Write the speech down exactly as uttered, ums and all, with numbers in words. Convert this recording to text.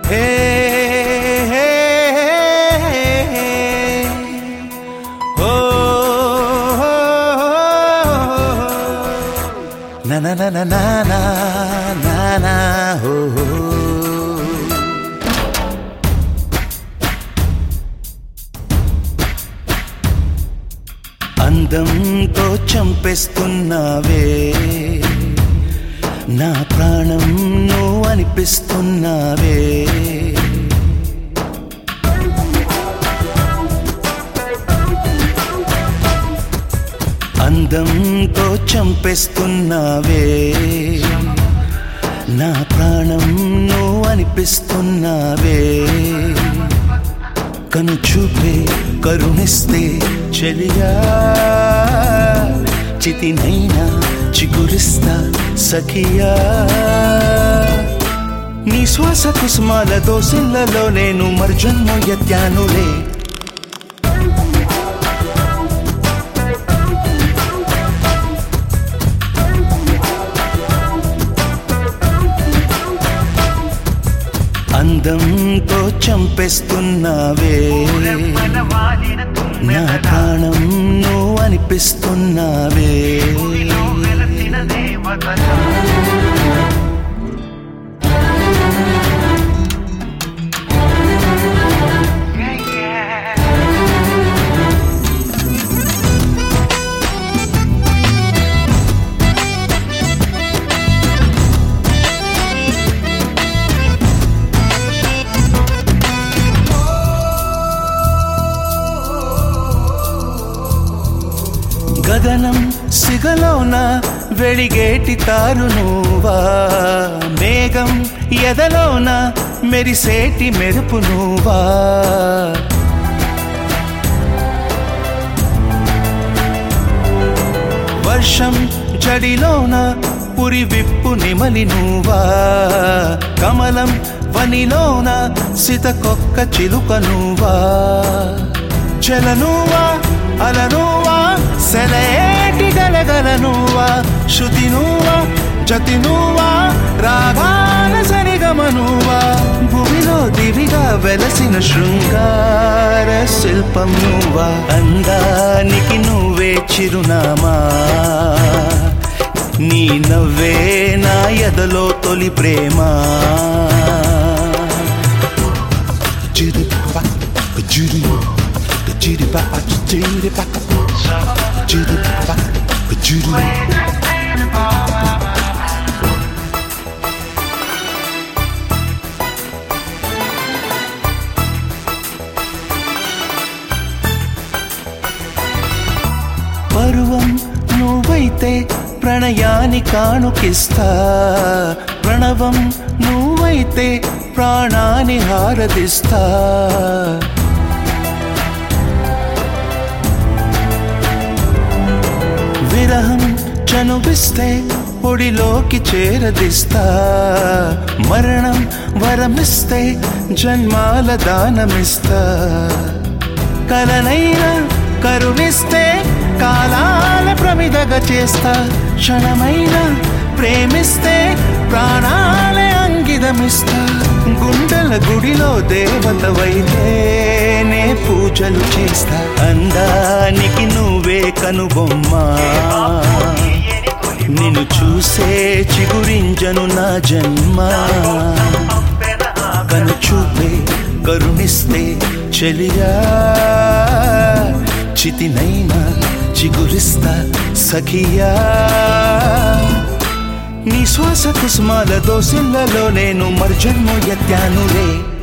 హే హే హే ఓ నా నా నా నా నా నా నా హో అందంతో చంపేస్తున్నావే నా ప్రాణం నువ్వు అనిపిస్తున్నావే అందంతో చంపేస్తున్నావే నా ప్రాణం నువ్వు అనిపిస్తున్నావే కను చూపే కరుణిస్తే చెలియా చితినైనా చిగురిస్తా సఖియా నీ శ్వాస కుసుమాల దోసిళ్లలో నేను మర్జన్మ ఎత్తానులే అందంతో చంపేస్తున్నావే నా ప్రాణం నువ్వు అనిపిస్తున్నావే గగనం సిగలోన వెలిగేటి తారు నువ్వా మేఘం ఎదలోన మెరిసేటి మెరుపు నువ్వా వర్షం జడిలోన పురి విప్పు నిమలి నువ్వా కమలం వనిలోన సితకొక్క చిలుక నువ్వా చలనువా అలనువా సెలయేటి గలగల నువ్వా శృతి నువ్వా జతి నువ్వా రాగాల సరిగమ నువ్వా భూమిలో దివిగా వెలసిన శృంగార శిల్పం నువ్వా అందానికి నువ్వే చిరునామా నీ నవ్వే నా ఎదలో తొలి ప్రేమ పరువం నువ్వైతే ప్రణయాన్ని కానుకిస్తా ప్రణవం నువ్వైతే ప్రాణాన్ని హారదిస్తా విరహం చనువిస్తే పొడిలోకి చేరదిస్తా మరణం వరమిస్తే జన్మాల దానమిస్తా కలనైనా కరుణిస్తే కాలాల ప్రమిదగా చేస్తా క్షణమైనా ప్రేమిస్తే ప్రాణాలే అంకితమిస్తా గుండెల గుడిలో దేవతవైతే నే పూజలు చేస్తా అందానికి నువ్వే కనుబొమ్మ నిన్ను చూసే చిగురింజను నా జన్మ కను చూపే కరుణిస్తే చెలియా చితినైనా చిగురిస్తా సఖియా నీ శ్వాస కుసుమాల దోసిళ్లలో నేను మర్జన్మ ఎత్తానులే